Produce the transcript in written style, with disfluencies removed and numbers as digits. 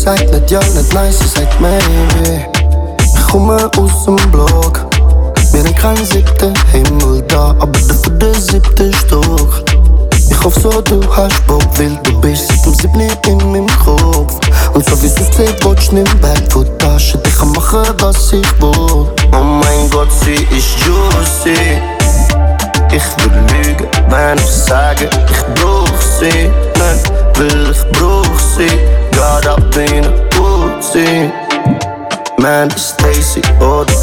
sagt nicht ja, nicht nein, sie sagt maybe. Ich komme aus dem Block, wir haben keinen 7. Himmel da, aber dafür der 7. Stock. Ich hoffe so, du hast Bock, weil du bist seit dem 7. in meinem Kopf. Und so wie es aussieht, willst du nicht weg von der Tasche. Ich kann machen, was ich will. Oh mein Gott, sie ist juicy. Ich würde lügen, wenn ich sage, ich brauch sie nicht, weil ich brauch sie. Geht ab wie eine Uzi. Man, ist Stacy oder